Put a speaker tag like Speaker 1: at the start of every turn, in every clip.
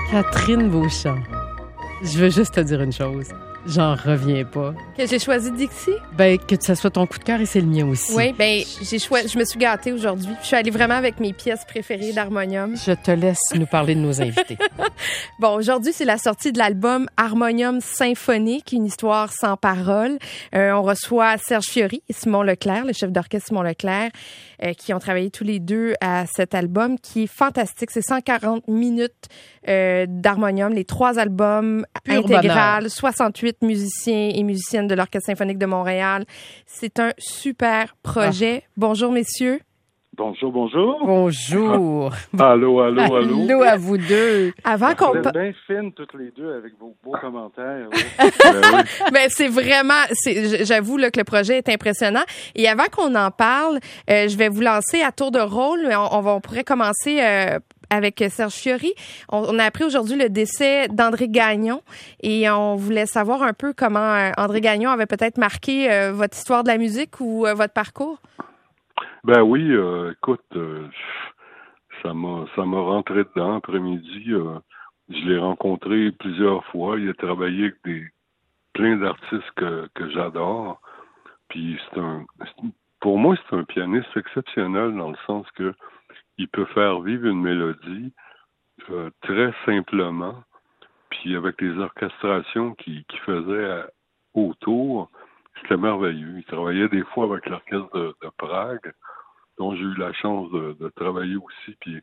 Speaker 1: Catherine Beauchamp, je veux juste te dire une chose. J'en reviens pas.
Speaker 2: Que j'ai choisi Dixie?
Speaker 1: Ben, que ça soit ton coup de cœur et c'est le mien aussi.
Speaker 2: Oui, ben, je me suis gâtée aujourd'hui. Je suis allée vraiment avec mes pièces préférées d'Harmonium.
Speaker 1: Je te laisse nous parler de nos invités.
Speaker 2: Bon, aujourd'hui, c'est la sortie de l'album Harmonium symphonique, une histoire sans paroles. On reçoit Serge Fiori et Simon Leclerc, le chef d'orchestre Simon Leclerc, qui ont travaillé tous les deux à cet album qui est fantastique. C'est 140 minutes d'Harmonium, les 3 albums intégrales, 68 musiciens et musiciennes de l'Orchestre symphonique de Montréal. C'est un super projet. Bonjour, messieurs.
Speaker 3: Bonjour, bonjour.
Speaker 1: Bonjour.
Speaker 3: Allô.
Speaker 1: Allô à vous deux.
Speaker 2: Avant qu'on...
Speaker 3: Vous êtes bien fines toutes les deux avec vos beaux commentaires. Oui.
Speaker 2: Ben, c'est vraiment... J'avoue là, que le projet est impressionnant. Et avant qu'on en parle, je vais vous lancer à tour de rôle. On pourrait commencer... avec Serge Fiori. On a appris aujourd'hui le décès d'André Gagnon et on voulait savoir un peu comment André Gagnon avait peut-être marqué votre histoire de la musique ou votre parcours.
Speaker 3: Ben oui, écoute, ça m'a rentré dedans après-midi. Je l'ai rencontré plusieurs fois. Il a travaillé avec plein d'artistes que j'adore. Puis pour moi, c'est un pianiste exceptionnel dans le sens que il peut faire vivre une mélodie très simplement, puis avec les orchestrations qu'il faisait autour, c'était merveilleux. Il travaillait des fois avec l'orchestre de Prague, dont j'ai eu la chance de travailler aussi, puis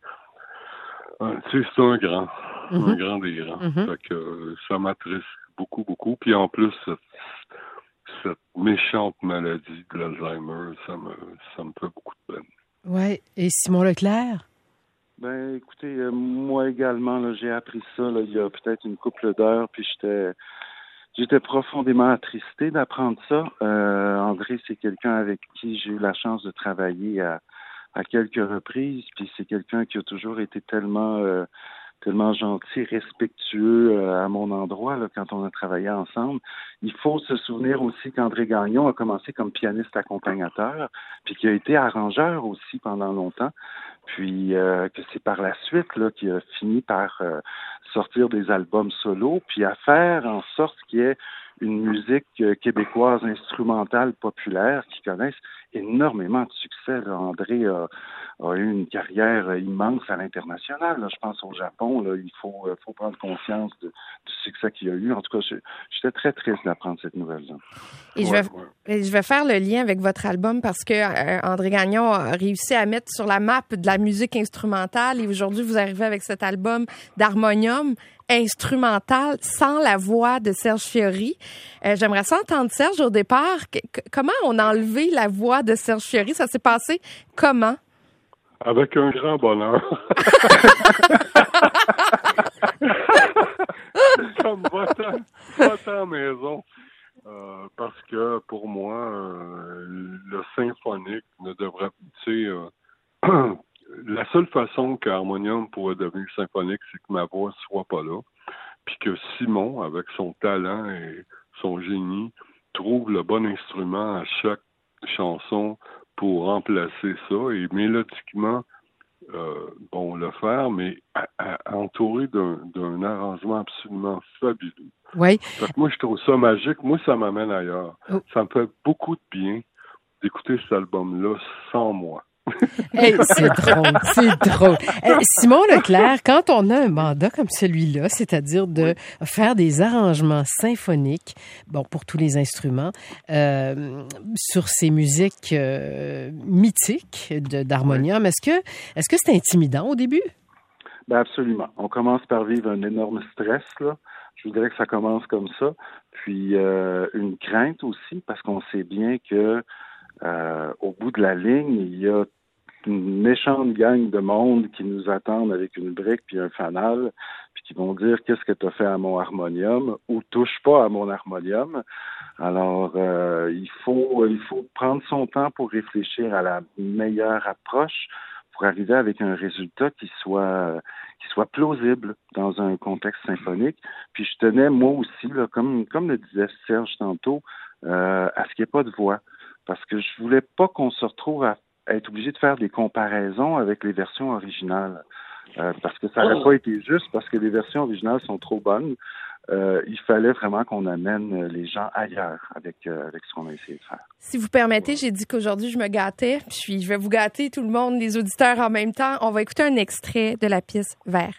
Speaker 3: tu sais, c'est un grand des grands. Fait que ça m'attriste beaucoup, beaucoup. Puis en plus, cette méchante maladie de l'Alzheimer, ça me fait beaucoup de peine.
Speaker 1: Ouais. Et Simon Leclerc?
Speaker 4: Ben, écoutez, moi également, là, j'ai appris ça là, il y a peut-être une couple d'heures, puis j'étais profondément attristé d'apprendre ça. André, c'est quelqu'un avec qui j'ai eu la chance de travailler à quelques reprises, puis c'est quelqu'un qui a toujours été tellement gentil, respectueux à mon endroit là, quand on a travaillé ensemble. Il faut se souvenir aussi qu'André Gagnon a commencé comme pianiste accompagnateur, puis qu'il a été arrangeur aussi pendant longtemps, puis que c'est par la suite là qu'il a fini par sortir des albums solo, puis à faire en sorte qu'il y ait une musique québécoise instrumentale populaire qui connaisse énormément de succès. Là. André a eu une carrière immense à l'international. Là. Je pense au Japon. Là, il faut prendre conscience du succès qu'il a eu. En tout cas, j'étais très triste d'apprendre cette nouvelle-là.
Speaker 2: Et je vais faire le lien avec votre album parce que André Gagnon a réussi à mettre sur la map de la musique instrumentale et aujourd'hui, vous arrivez avec cet album d'Harmonium instrumental sans la voix de Serge Fiori. J'aimerais ça entendre Serge au départ. Comment on a enlevé la voix de Serge Fiori? Ça s'est passé comment?
Speaker 3: Avec un grand bonheur. Comme va-t'en maison. Parce que pour moi, le symphonique ne devrait... Tu sais, la seule façon qu'Harmonium pourrait devenir symphonique, c'est que ma voix soit pas là. Puis que Simon, avec son talent et son génie, trouve le bon instrument à chaque chanson pour remplacer ça et mélodiquement le faire, mais entouré d'un arrangement absolument fabuleux.
Speaker 1: Oui.
Speaker 3: Fait que moi, je trouve ça magique. Moi, ça m'amène ailleurs. Oh. Ça me fait beaucoup de bien d'écouter cet album-là sans moi.
Speaker 1: Hey, c'est drôle. Simon Leclerc, quand on a un mandat comme celui-là, c'est-à-dire de faire des arrangements symphoniques, pour tous les instruments, sur ces musiques mythiques d'Harmonium, est-ce que c'est intimidant au début?
Speaker 4: Ben absolument. On commence par vivre un énorme stress, là. Je voudrais que ça commence comme ça. Puis une crainte aussi, parce qu'on sait bien que au bout de la ligne, il y a une méchante gang de monde qui nous attendent avec une brique puis un fanal, puis qui vont dire qu'est-ce que tu as fait à mon harmonium ou touche pas à mon harmonium. Alors il faut prendre son temps pour réfléchir à la meilleure approche pour arriver avec un résultat qui soit plausible dans un contexte symphonique. Puis je tenais moi aussi là, comme le disait Serge tantôt, à ce qu'il n'y ait pas de voix, parce que je voulais pas qu'on se retrouve à être obligé de faire des comparaisons avec les versions originales. parce que ça n'aurait pas été juste, parce que les versions originales sont trop bonnes. Il fallait vraiment qu'on amène les gens ailleurs avec ce qu'on a essayé de faire.
Speaker 2: Si vous permettez, j'ai dit qu'aujourd'hui, je me gâtais, puis je vais vous gâter tout le monde, les auditeurs en même temps. On va écouter un extrait de la pièce Vert.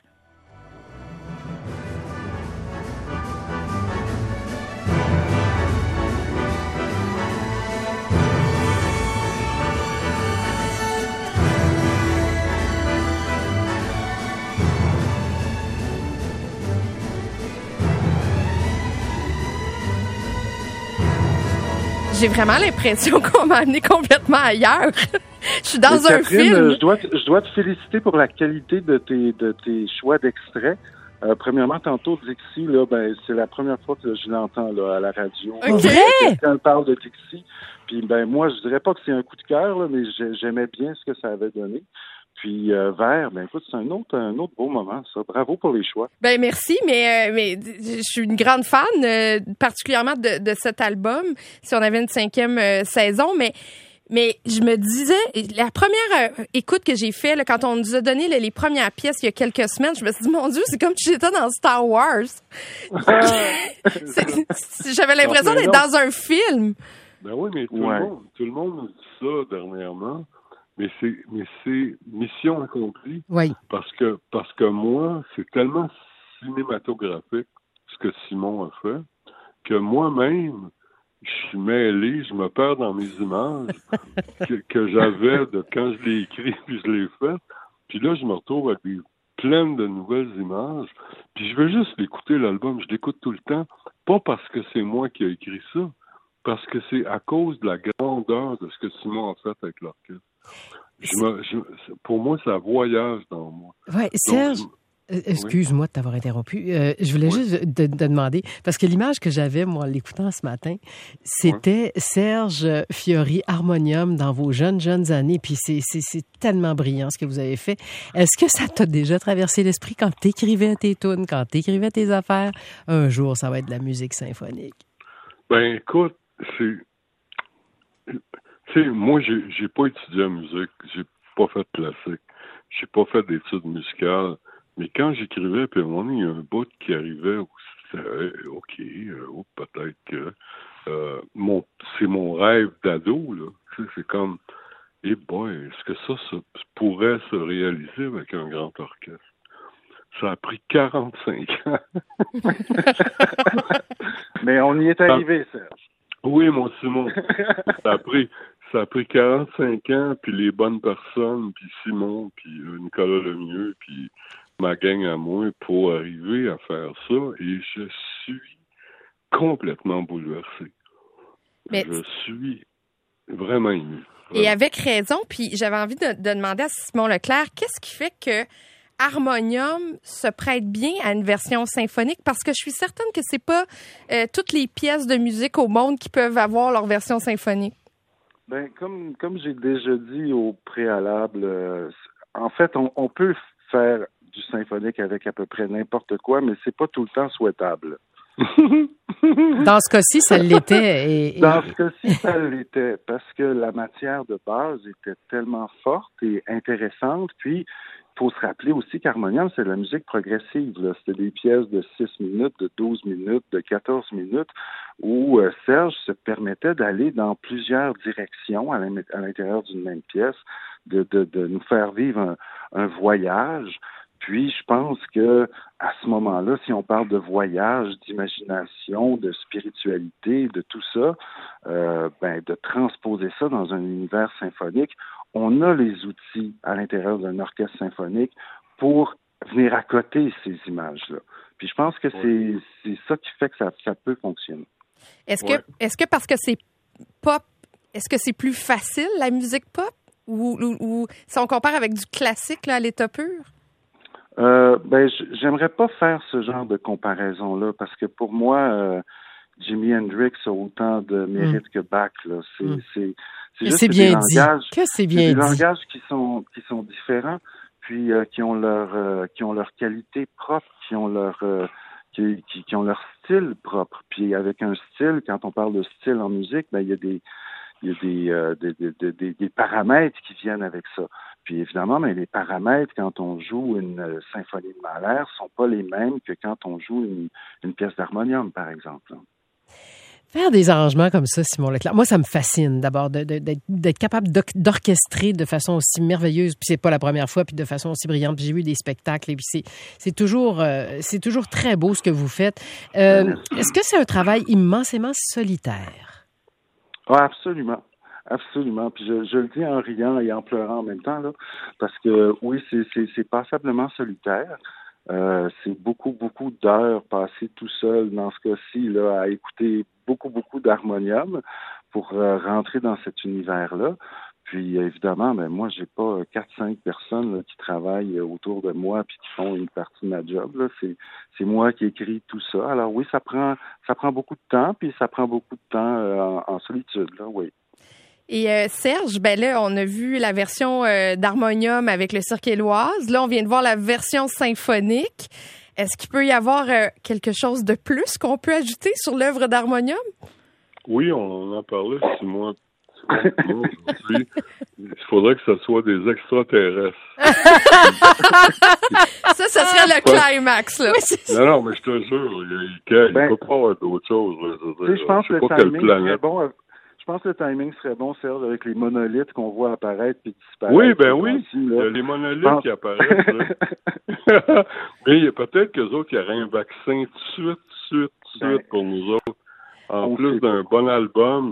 Speaker 2: J'ai vraiment l'impression qu'on m'a amené complètement ailleurs. Je suis dans un film.
Speaker 4: Je dois te féliciter pour la qualité de tes choix d'extraits. Premièrement, tantôt, Dixie, là, c'est la première fois que je l'entends là, à la radio.
Speaker 1: Okay.
Speaker 4: Quelqu'un parle de Dixie. Puis moi, je dirais pas que c'est un coup de cœur, là, mais j'aimais bien ce que ça avait donné. Puis Vert, écoute, c'est un autre beau moment, ça. Bravo pour les choix.
Speaker 2: Merci, mais je suis une grande fan, particulièrement de cet album, si on avait une 5e saison, mais je me disais, la première écoute que j'ai fait, là, quand on nous a donné les premières pièces il y a quelques semaines, je me suis dit, mon Dieu, c'est comme si j'étais dans Star Wars. J'avais l'impression d'être dans un film.
Speaker 3: Ben oui, mais tout le monde dit ça dernièrement. Mais c'est mission accomplie.
Speaker 1: Oui.
Speaker 3: Parce que moi, c'est tellement cinématographique ce que Simon a fait que moi-même, je suis mêlé, je me perds dans mes images que j'avais de quand je l'ai écrit puis je l'ai fait. Puis là, je me retrouve avec plein de nouvelles images. Puis je veux juste l'écouter, l'album. Je l'écoute tout le temps. Pas parce que c'est moi qui ai écrit ça, parce que c'est à cause de la grandeur de ce que Simon a fait avec l'orchestre. Pour moi, ça voyage dans moi.
Speaker 1: Oui, Serge, excuse-moi de t'avoir interrompu. Je voulais juste te demander, parce que l'image que j'avais, moi, en l'écoutant ce matin, c'était Serge Fiori, harmonium dans vos jeunes années, puis c'est tellement brillant ce que vous avez fait. Est-ce que ça t'a déjà traversé l'esprit quand t'écrivais tes tunes, quand t'écrivais tes affaires? Un jour, ça va être de la musique symphonique.
Speaker 3: Ben, écoute, tu sais, moi, j'ai pas étudié en musique, j'ai pas fait de classique, j'ai pas fait d'études musicales, mais quand j'écrivais, puis à un moment donné, il y a un bout qui arrivait où c'était peut-être que c'est mon rêve d'ado, là. Tu sais, c'est comme, est-ce que ça pourrait se réaliser avec un grand orchestre? Ça a pris 45 ans.
Speaker 4: Mais on y est arrivé, Serge.
Speaker 3: Oui, mon Simon. Ça a pris 45 ans, puis les bonnes personnes, puis Simon, puis Nicolas Lemieux, puis ma gang à moi, pour arriver à faire ça. Et je suis complètement bouleversé.
Speaker 2: Mais
Speaker 3: je suis vraiment ému.
Speaker 2: Et avec raison, puis j'avais envie de demander à Simon Leclerc, qu'est-ce qui fait que Harmonium se prête bien à une version symphonique? Parce que je suis certaine que c'est pas toutes les pièces de musique au monde qui peuvent avoir leur version symphonique.
Speaker 4: Ben, comme j'ai déjà dit au préalable, en fait, on peut faire du symphonique avec à peu près n'importe quoi, mais c'est pas tout le temps souhaitable.
Speaker 1: Dans ce cas-ci, ça l'était.
Speaker 4: Dans ce cas-ci, ça l'était, parce que la matière de base était tellement forte et intéressante, puis il faut se rappeler aussi qu'Harmonium, c'est de la musique progressive. C'était des pièces de 6 minutes, de 12 minutes, de 14 minutes, où Serge se permettait d'aller dans plusieurs directions à l'intérieur d'une même pièce, de nous faire vivre un voyage. Puis, je pense que à ce moment-là, si on parle de voyage, d'imagination, de spiritualité, de tout ça, de transposer ça dans un univers symphonique, on a les outils à l'intérieur d'un orchestre symphonique pour venir à côté ces images-là. Puis, je pense que c'est ça qui fait que ça peut fonctionner.
Speaker 2: Est-ce que parce que c'est pop, est-ce que c'est plus facile, la musique pop? Ou si on compare avec du classique là, à l'état pur?
Speaker 4: J'aimerais pas faire ce genre de comparaison-là parce que pour moi, Jimi Hendrix a autant de mérite que Bach. Là. C'est juste
Speaker 1: bien
Speaker 4: des langages,
Speaker 1: dit. Que c'est bien dit.
Speaker 4: Des langages qui sont différents, puis qui ont leur qualité propre, qui ont leur style propre. Puis avec un style, quand on parle de style en musique, il y a des paramètres qui viennent avec ça. Puis évidemment, mais les paramètres quand on joue une symphonie de Mahler sont pas les mêmes que quand on joue une pièce d'harmonium, par exemple.
Speaker 1: Faire des arrangements comme ça, Simon Leclerc, moi, ça me fascine d'abord d'être capable d'orchestrer de façon aussi merveilleuse, puis c'est pas la première fois, puis de façon aussi brillante. Puis j'ai vu des spectacles, et puis c'est toujours très beau ce que vous faites. Est-ce que c'est un travail immensément solitaire?
Speaker 4: Ah, absolument. Absolument. Puis je le dis en riant et en pleurant en même temps, là, parce que oui, c'est passablement solitaire. C'est beaucoup d'heures passées tout seul dans ce cas-ci, là, à écouter beaucoup d'harmonium pour rentrer dans cet univers-là. Puis évidemment, ben moi, j'ai pas 4-5 personnes là, qui travaillent autour de moi puis qui font une partie de ma job. Là. C'est moi qui écris tout ça. Alors oui, ça prend beaucoup de temps, puis ça prend beaucoup de temps en solitude, là, oui.
Speaker 2: Et Serge, ben là, on a vu la version d'harmonium avec le Cirque Éloise. Là, on vient de voir la version symphonique. Est-ce qu'il peut y avoir quelque chose de plus qu'on peut ajouter sur l'œuvre d'harmonium?
Speaker 3: Oui, on en parlait, Simon. Aujourd'hui, il faudrait que ce soit des extraterrestres.
Speaker 2: Ça serait le climax, là.
Speaker 3: Non, mais je te jure, il peut pas avoir d'autre chose.
Speaker 4: Je pense que le timing serait bon. Je pense que le timing serait bon, Serge, avec les monolithes qu'on voit apparaître puis disparaître.
Speaker 3: Oui, oui. Il y a les monolithes qui apparaissent. Là. Mais il y a peut-être qu'eux autres qui auraient un vaccin tout de suite pour nous autres. En plus d'un bon album.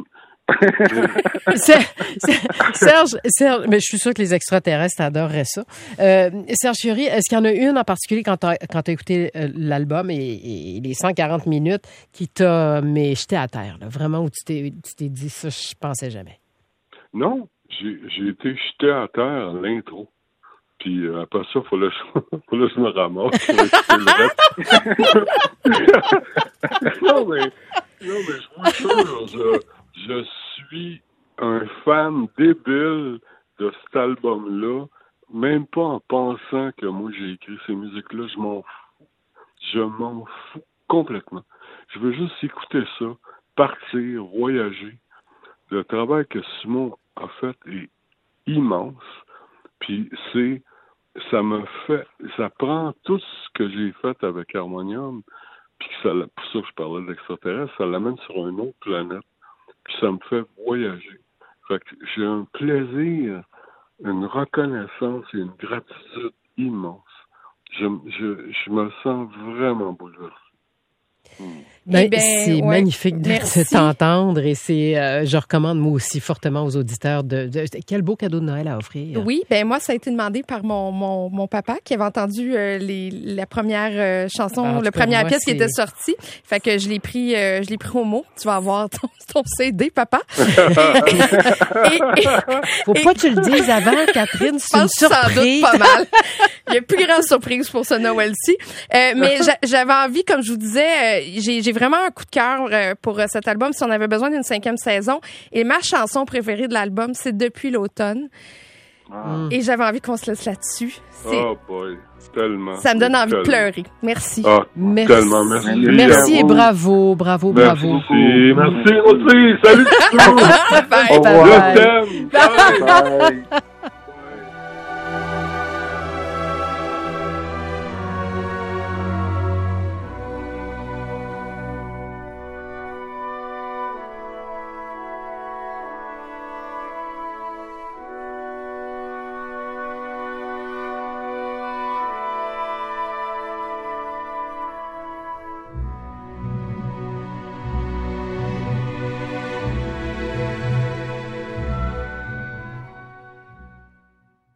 Speaker 1: Serge, mais je suis sûr que les extraterrestres adoreraient ça. Serge Fiori, est-ce qu'il y en a une en particulier quand tu as écouté l'album et les 140 minutes qui t'a jeté à terre, là, vraiment, où tu t'es dit ça, je pensais jamais?
Speaker 3: Non, j'ai été jeté à terre à l'intro. Puis après ça, il fallait que je me ramasse pour écouter le reste. non, mais je vous jure, je suis un fan débile de cet album-là, même pas en pensant que moi j'ai écrit ces musiques-là, je m'en fous complètement. Je veux juste écouter ça, partir, voyager. Le travail que Simon a fait est immense, puis ça prend tout ce que j'ai fait avec Harmonium, puis pour ça que je parlais d'extraterrestre, ça l'amène sur une autre planète. Puis ça me fait voyager. Fait que j'ai un plaisir, une reconnaissance et une gratitude immense. Je me sens vraiment bouleversé.
Speaker 1: C'est magnifique de t'entendre et je recommande moi aussi fortement aux auditeurs quel beau cadeau de Noël à offrir.
Speaker 2: Oui, moi ça a été demandé par mon papa qui avait entendu la première chanson, la première pièce qui était sortie. Fait que je l'ai pris au mot. Tu vas avoir ton CD, papa.
Speaker 1: Faut pas que tu le dises avant, Catherine, c'est une surprise.
Speaker 2: Sans doute pas mal. Il y a plus grande surprise pour ce Noël-ci. Mais j'avais envie, comme je vous disais, j'ai vraiment un coup de cœur pour cet album. Si on avait besoin d'une 5e saison. Et ma chanson préférée de l'album, c'est Depuis l'automne. Et j'avais envie qu'on se laisse là-dessus.
Speaker 3: Oh boy, tellement.
Speaker 2: Ça me donne envie de pleurer. Merci.
Speaker 1: Merci.
Speaker 3: Tellement, merci.
Speaker 1: Merci et bravo.
Speaker 3: Merci aussi. Salut tout le monde.
Speaker 2: Bye.
Speaker 3: Au revoir. Je t'aime. Bye.